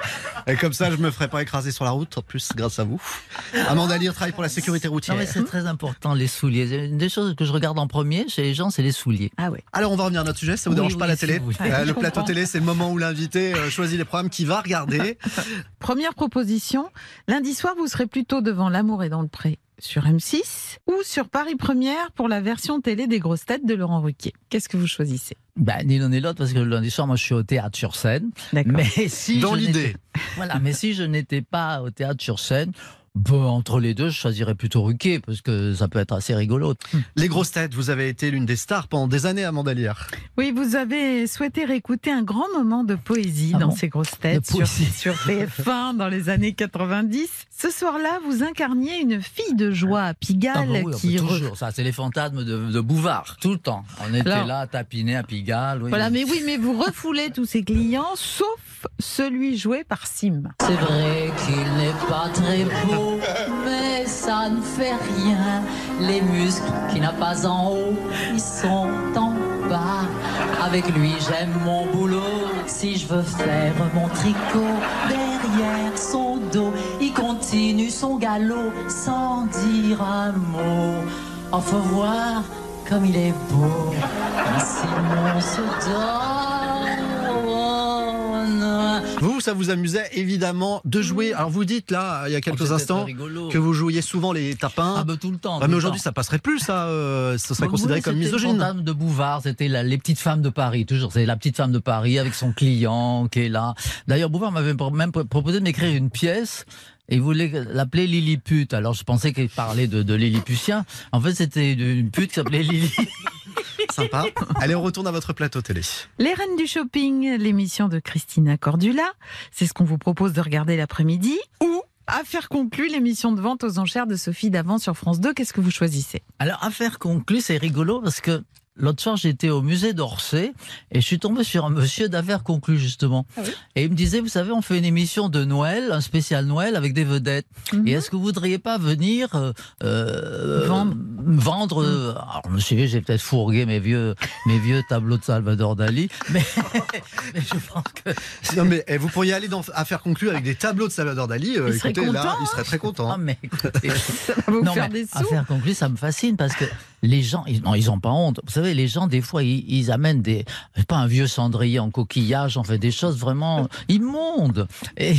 Et comme ça, je me ferai pas écraser sur la route, en plus, grâce à vous. Amanda Lear travaille pour la sécurité routière. Non, mais c'est très important, les souliers. Une des choses que je regarde en premier chez les gens, c'est les souliers. Ah oui. Alors, on va revenir à notre sujet, ça vous dérange pas la télé? Le plateau télé, c'est le moment où l'invité choisit les programmes qu'il va regarder. Première proposition, lundi soir, vous serez plutôt devant L'amour est dans le pré sur M6 ou sur Paris Première pour la version télé des grosses têtes de Laurent Ruquier. Qu'est-ce que vous choisissez? Ni l'un ni l'autre, parce que le lundi soir, moi, je suis au théâtre sur scène. D'accord. Mais si dans l'idée. Voilà, mais si je n'étais pas au théâtre sur scène, entre les deux, je choisirais plutôt Ruquier, parce que ça peut être assez rigolo. Les grosses têtes, vous avez été l'une des stars pendant des années, Amanda Lear. Oui, vous avez souhaité réécouter un grand moment de poésie dans ces grosses têtes sur TF1 dans les années 90. Ce soir-là, vous incarniez une fille de joie à Pigalle toujours, ça, c'est les fantasmes de Bouvard, tout le temps. On était là à tapiner à Pigalle. Oui. Voilà, mais vous refoulez tous ces clients, sauf celui joué par Sim. C'est vrai qu'il n'est pas très beau, mais ça ne fait rien. Les muscles qu'il n'a pas en haut, ils sont en bas. Avec lui, j'aime mon boulot. Si je veux faire mon tricot derrière son dos, il continue son galop sans dire un mot. Oh, faut voir comme il est beau. Simon se donne. Vous, ça vous amusait évidemment de jouer. Alors vous dites là, il y a quelques instants, que vous jouiez souvent les tapins. Tout le temps. Mais aujourd'hui, ça passerait plus, ça serait considéré comme misogyne. Le fantasme de Bouvard, c'était les petites femmes de Paris. Toujours, c'est la petite femme de Paris avec son client qui est là. D'ailleurs, Bouvard m'avait même proposé de m'écrire une pièce. Et il voulait l'appeler Lilliput. Alors je pensais qu'il parlait de Lilliputien. En fait, c'était une pute qui s'appelait Lily. Sympa. Allez, on retourne à votre plateau télé. Les Reines du Shopping, l'émission de Christina Cordula. C'est ce qu'on vous propose de regarder l'après-midi. Ou Affaire conclue, l'émission de vente aux enchères de Sophie Davant sur France 2. Qu'est-ce que vous choisissez? Alors, Affaire conclue, c'est rigolo parce que l'autre soir, j'étais au musée d'Orsay et je suis tombé sur un monsieur d'Affaires conclues, justement. Ah oui. Et il me disait, vous savez, on fait une émission de Noël, un spécial Noël avec des vedettes. Et est-ce que vous voudriez pas venir vendre alors, je me suis dit, j'ai peut-être fourgué mes vieux tableaux de Salvador Dali, mais je pense que... Non, mais vous pourriez aller dans Affaires conclues avec des tableaux de Salvador Dali. Écoutez, là, il serait très content. Ah, mais écoutez, ça va vous faire des sous. Affaires conclues, ça me fascine parce que les gens, ils n'ont pas honte. Vous savez, les gens, des fois, ils amènent pas un vieux cendrier en coquillage, on fait des choses vraiment immondes. Et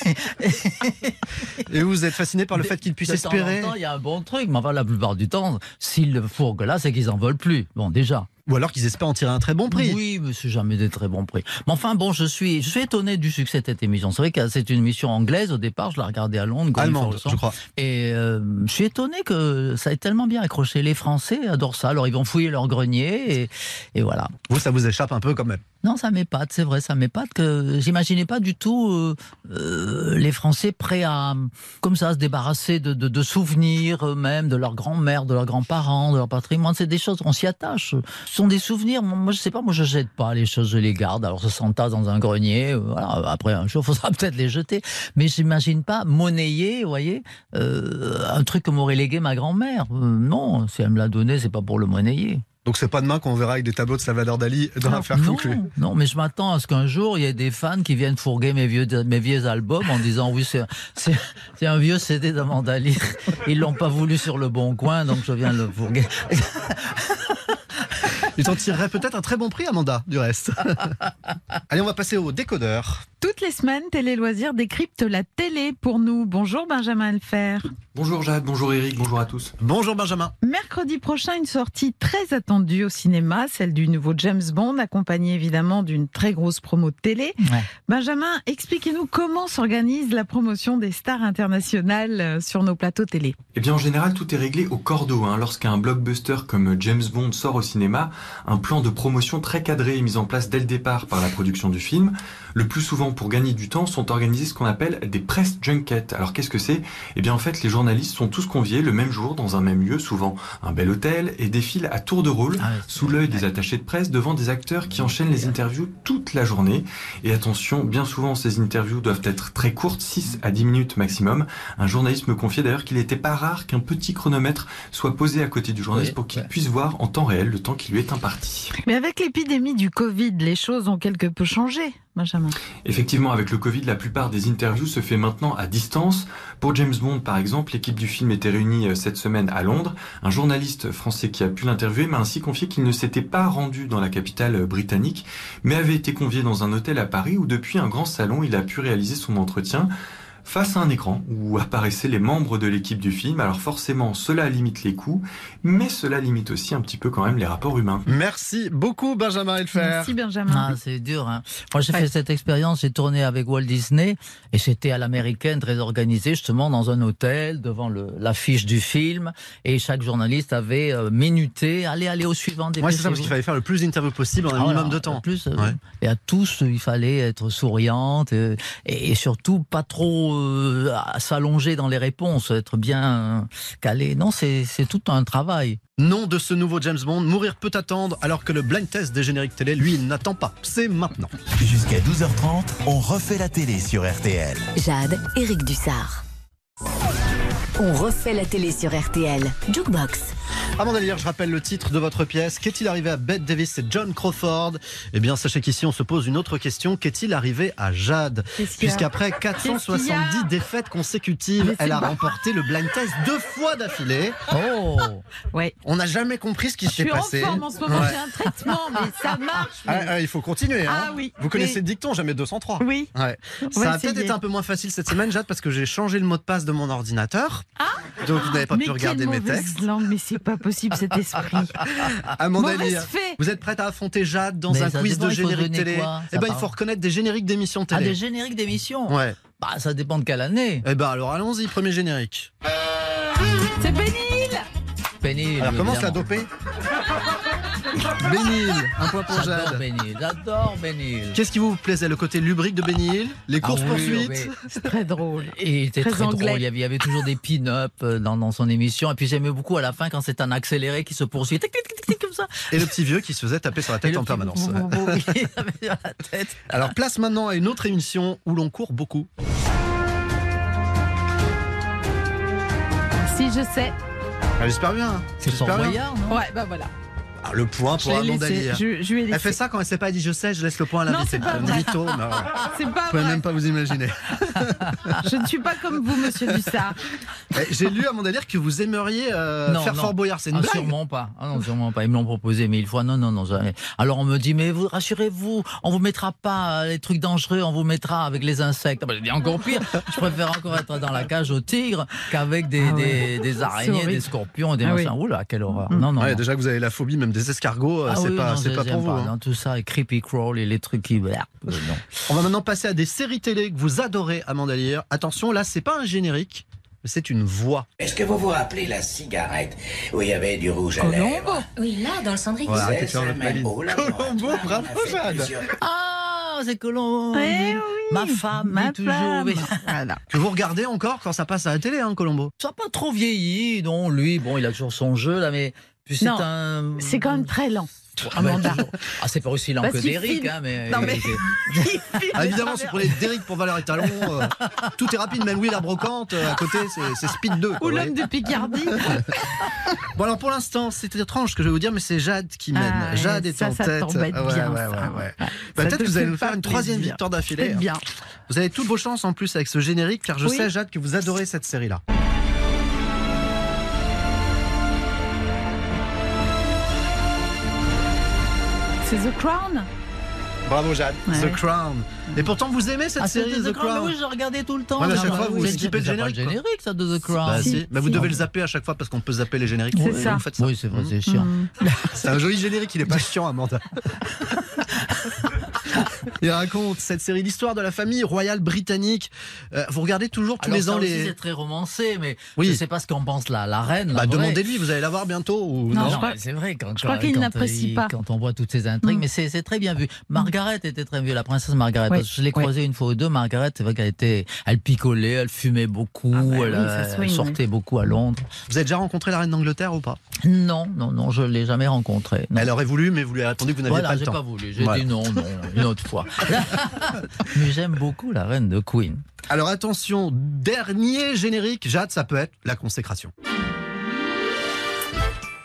vous êtes fasciné par le fait qu'ils puissent espérer. De temps en temps, il y a un bon truc, mais enfin, la plupart du temps, s'ils le fourguent là, c'est qu'ils en veulent plus. Bon, déjà. Ou alors qu'ils espèrent en tirer un très bon prix. Oui, mais c'est jamais des très bons prix. Mais enfin, bon, je suis étonné du succès de cette émission. C'est vrai que c'est une émission anglaise au départ, je la regardais à Londres. Allemande, je crois. Et je suis étonné que ça ait tellement bien accroché. Les Français adorent ça. Alors ils vont fouiller leur grenier et voilà. Vous, ça vous échappe un peu quand même. Non, ça m'épate, c'est vrai, ça m'épate que j'imaginais pas du tout les Français prêts à, comme ça, se débarrasser de souvenirs eux-mêmes, de leur grand-mère, de leurs grands-parents, de leur patrimoine. C'est des choses, on s'y attache. Ce sont des souvenirs. Moi, je sais pas, moi, je jette pas les choses, je les garde. Alors, ça s'entasse dans un grenier. Voilà. Après, un jour, il faudra peut-être les jeter. Mais j'imagine pas monnayer, vous voyez, un truc que m'aurait légué ma grand-mère. Non, si elle me l'a donné, c'est pas pour le monnayer. Donc c'est pas demain qu'on verra avec des tableaux de Salvador Dali dans l'Affaire conclue. Non, mais je m'attends à ce qu'un jour, il y ait des fans qui viennent fourguer mes vieux albums en disant oui, c'est un vieux CD d'Amanda Lear. Ils l'ont pas voulu sur le Bon Coin, donc je viens le fourguer. Il t'en tirerait peut-être un très bon prix, Amanda, du reste. Allez, on va passer au décodeur. Toutes les semaines, Télé Loisirs décrypte la télé pour nous. Bonjour Benjamin Elfer. Bonjour Jade, bonjour Eric, bonjour à tous. Bonjour Benjamin. Mercredi prochain, une sortie très attendue au cinéma, celle du nouveau James Bond, accompagnée évidemment d'une très grosse promo de télé. Ouais. Benjamin, expliquez-nous comment s'organise la promotion des stars internationales sur nos plateaux télé. Eh bien en général, tout est réglé au cordeau. Lorsqu'un blockbuster comme James Bond sort au cinéma, un plan de promotion très cadré est mis en place dès le départ par la production du film. Le plus souvent, pour gagner du temps, sont organisés ce qu'on appelle des press junkets. Alors qu'est-ce que c'est ? Eh bien en fait, les journalistes sont tous conviés le même jour dans un même lieu, souvent un bel hôtel, et défilent à tour de rôle, sous l'œil des attachés de presse, devant des acteurs qui enchaînent les interviews toute la journée. Et attention, bien souvent, ces interviews doivent être très courtes, 6 à 10 minutes maximum. Un journaliste me confiait d'ailleurs qu'il n'était pas rare qu'un petit chronomètre soit posé à côté du journaliste pour qu'il puisse voir en temps réel le temps qui lui est certains partis. Mais avec l'épidémie du Covid, les choses ont quelque peu changé, Benjamin. Effectivement, avec le Covid, la plupart des interviews se fait maintenant à distance. Pour James Bond, par exemple, l'équipe du film était réunie cette semaine à Londres. Un journaliste français qui a pu l'interviewer m'a ainsi confié qu'il ne s'était pas rendu dans la capitale britannique, mais avait été convié dans un hôtel à Paris où, depuis un grand salon, il a pu réaliser son entretien face à un écran où apparaissaient les membres de l'équipe du film. Alors forcément, cela limite les coûts, mais cela limite aussi un petit peu quand même les rapports humains. Merci beaucoup Benjamin Helfer. Merci Benjamin. Ah, c'est dur. Hein. Moi, j'ai fait cette expérience, j'ai tourné avec Walt Disney et c'était à l'américaine, très organisé, justement dans un hôtel, devant l'affiche du film, et chaque journaliste avait minuté, allez au suivant. Ouais, c'est ça, parce qu'il fallait faire le plus d'interviews possible en un minimum de temps. Et à tous, il fallait être souriante et surtout pas trop s'allonger dans les réponses, être bien calé. Non, c'est tout un travail. Nom de ce nouveau James Bond, Mourir peut attendre, alors que le blind test des génériques télé, lui, il n'attend pas. C'est maintenant. Jusqu'à 12h30, on refait la télé sur RTL. Jade, Éric Dussard. On refait la télé sur RTL. Jukebox. Avant d'aller lire, je rappelle le titre de votre pièce. Qu'est-il arrivé à Bette Davis et John Crawford? Eh bien, sachez qu'ici, on se pose une autre question. Qu'est-il arrivé à Jade? Puisqu'après 470 défaites consécutives, elle a remporté le blind test 2 fois d'affilée. Oh, ouais. On n'a jamais compris ce qui s'est passé. Je suis en forme en ce moment, j'ai un traitement, mais ça marche. Il faut continuer. Ah oui. Vous connaissez le dicton, jamais 203. Oui. Ouais. Ça a peut-être été un peu moins facile cette semaine, Jade, parce que j'ai changé le mot de passe de mon ordinateur. Donc vous n'avez pas pu regarder mes textes. Langue, mais c'est pas possible cet esprit. Amanda Lear, vous êtes prête à affronter Jade dans un quiz de générique télé? Eh ben, il faut reconnaître des génériques d'émissions télé. Ah, des génériques d'émissions? Ouais. Bah, ça dépend de quelle année. Eh ben, alors allons-y, premier générique. C'est Bénil. Bénil. Alors commence la dopée. Bénil, un point pour Jade. J'adore Bénil. Qu'est-ce qui vous plaisait? Le côté lubrique de Bénil? Les courses-poursuites? C'est très drôle. Et il était très drôle. Il y avait toujours des pin-up dans son émission. Et puis j'aimais beaucoup à la fin quand c'est un accéléré qui se poursuit. Tic, tic, tic, tic, comme ça. Et le petit vieux qui se faisait taper sur la tête en permanence. Alors place maintenant à une autre émission où l'on court beaucoup. Si je sais. Ah, j'espère bien. C'est son voyard, non? Ouais, bah voilà. Ah, le point pour Amanda Lear. Elle fait ça quand elle sait pas, elle dit je sais, je laisse le point à l'invité. Non, c'est pas vrai. Mytho, c'est pas vous pouvez vrai. même pas vous imaginer. Je ne suis pas comme vous, monsieur Dussard. J'ai lu Amanda Lear que vous aimeriez faire Fort Boyard. C'est une blague? Sûrement pas. Ah non, sûrement pas. Ils me l'ont proposé 1000 fois. Non, jamais. Alors on me dit, mais vous rassurez-vous, on vous mettra pas les trucs dangereux, on vous mettra avec les insectes. Ah, bah, je dis encore pire. Je préfère encore être dans la cage au tigre qu'avec des araignées, des scorpions, des machins. Oula, quelle horreur. Non. Déjà que vous avez la phobie même des escargots, c'est pas pour vous. Hein. Tout ça, et creepy crawl et les trucs qui. Non. On va maintenant passer à des séries télé que vous adorez, Amanda Lear. Attention, là, c'est pas un générique, c'est une voix. Est-ce que vous vous rappelez la cigarette où il y avait du rouge à lèvres? Oui, là, dans le cendrier. Voilà, arrêtez de faire notre maline. Colombo, bravo Jade. Ah, c'est Colombo. Oui. Ma femme, toujours. Voilà. Que vous regardez encore quand ça passe à la télé, hein, Colombo? Ça n'a pas trop vieilli, non. Lui, bon, il a toujours son jeu, là, mais. Puis c'est c'est quand même très lent. Amanda. Ah, c'est pas aussi lent que Derrick, hein, mais. Non, mais... évidemment, si vous prenez Derrick pour Valérie Talon, tout est rapide, même Will la brocante, à côté, c'est Speed 2. Ou l'homme de Picardie. Bon, alors pour l'instant, c'est étrange ce que je vais vous dire, mais c'est Jade qui mène. Jade est en tête. Ça t'embête bien. Peut-être que vous allez nous faire une troisième victoire d'affilée. Bien. Vous avez toutes vos chances en plus avec ce générique, car je sais, Jade, que vous adorez cette série-là. C'est The Crown. Bravo Jade, The Crown. Et pourtant vous aimez cette série The Crown? Oui, je regardais tout le temps. Ouais, à chaque fois vous skippez le générique. C'est le générique ça de The Crown. Bah, si. Mais vous devez le zapper à chaque fois parce qu'on peut zapper les génériques. C'est ça. Oui, c'est vrai, c'est chiant. C'est un joli générique, il est pas chiant, Amanda. Il raconte cette série, l'histoire de la famille royale britannique. Vous regardez toujours tous les ans les. C'est très romancé, mais je sais pas ce qu'en pense la reine. Demandez-lui, vous allez la voir bientôt ou non? C'est vrai. Je crois qu'il n'apprécie pas. Quand on voit toutes ces intrigues, mais c'est très bien vu. Margaret était très vue, la princesse Margaret. Parce que je l'ai croisée une fois ou deux. Margaret, c'est vrai elle picolait, elle fumait beaucoup, elle sortait beaucoup à Londres. Vous avez déjà rencontré la reine d'Angleterre ou pas? Non, je l'ai jamais rencontrée. Elle aurait voulu, mais vous lui avez répondu que vous n'aviez pas le temps. J'ai pas voulu. J'ai dit non, une autre fois. Mais j'aime beaucoup la reine de Queen. Alors attention, dernier générique, Jade, ça peut être la consécration.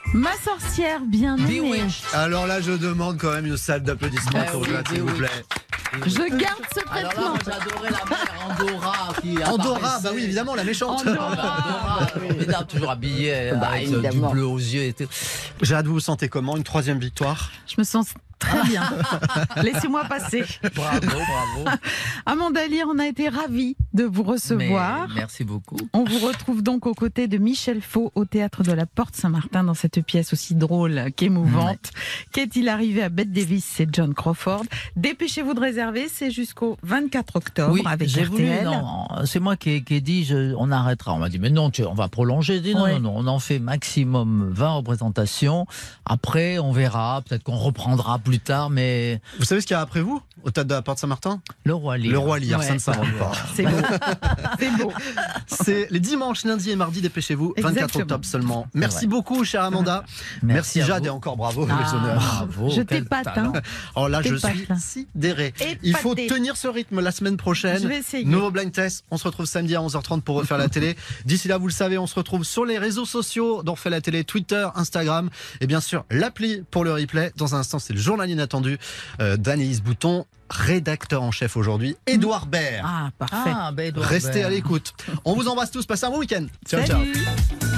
Ma sorcière bien aimée. Alors là, je demande quand même une salle d'applaudissements pour Jade, s'il vous plaît. Je garde Alors secrètement. là, j'adorais la mère Andorra qui Andorra, apparaissait. bah oui, évidemment, la méchante. Andorra, formidable, toujours habillée avec du évidemment. bleu aux yeux et tout. Jade, vous vous sentez comment? Une 3e victoire? Je me sens très bien. Laissez-moi passer. Bravo. Amanda Lear, on a été ravis de vous recevoir. Mais merci beaucoup. On vous retrouve donc aux côtés de Michel Faux au Théâtre de la Porte Saint-Martin dans cette pièce aussi drôle qu'émouvante. Qu'est-il arrivé à Bette Davis? C'est John Crawford. Dépêchez-vous de réserver, c'est jusqu'au 24 octobre Oui, avec j'ai voulu, RTL. non, c'est moi qui ai dit on arrêtera. On m'a dit mais non, on va prolonger. J'ai dit non, on en fait maximum 20 représentations. Après, on verra, peut-être qu'on reprendra plus tard, mais... Vous savez ce qu'il y a après vous, au Théâtre de la Porte Saint-Martin? Le Roi Lear. Le Roi Lear, ça ne s'invente pas. C'est beau. C'est beau. C'est les dimanches, lundis et mardis, dépêchez-vous, 24 Exactement. octobre seulement. Merci beaucoup, chère Amanda. Merci à Jade vous. et encore bravo, Ah, les honneurs. Bravo. Je quel t'épate, talent. hein. Oh là, je T'épates, suis là. sidéré. Épaté. Il faut tenir ce rythme la semaine prochaine. Je vais essayer. Nouveau blind test. On se retrouve samedi à 11h30 pour refaire la télé. D'ici là, vous le savez, on se retrouve sur les réseaux sociaux d'On refait la télé, Twitter, Instagram et bien sûr l'appli pour le replay. Dans un instant, c'est le journal inattendu d'Anaïs Bouton, rédacteur en chef aujourd'hui, Édouard Baird. Ah, parfait. Ah, ben, Edouard Restez Baird. à l'écoute. On vous embrasse tous. Passez un bon week-end. Ciao, ciao. Salut.